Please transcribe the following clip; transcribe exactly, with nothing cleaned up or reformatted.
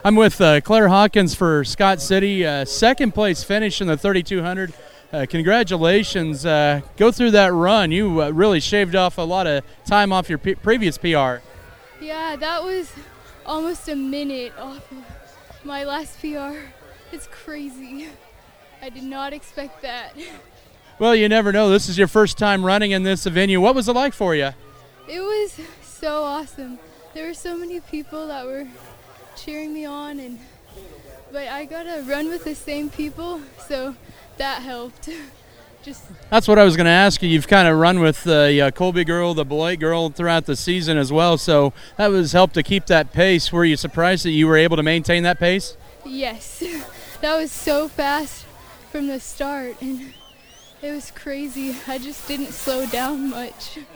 I'm with uh, Claire Hawkins for Scott City, uh, second place finish in the thirty-two hundred. Uh, congratulations. Uh, go through that run. You uh, really shaved off a lot of time off your p- previous P R. Yeah, that was almost a minute off of my last P R. It's crazy. I did not expect that. Well, you never know. This is your first time running in this venue. What was it like for you? It was so awesome. There were so many people that were cheering me on, and but I got to run with the same people, so that helped. Just That's what I was going to ask you. You've kind of run with the uh, Colby girl, the Beloit girl throughout the season as well, so that was helped to keep that pace. Were you surprised that you were able to maintain that pace? yes, that was so fast from the start, and it was crazy. I just didn't slow down much.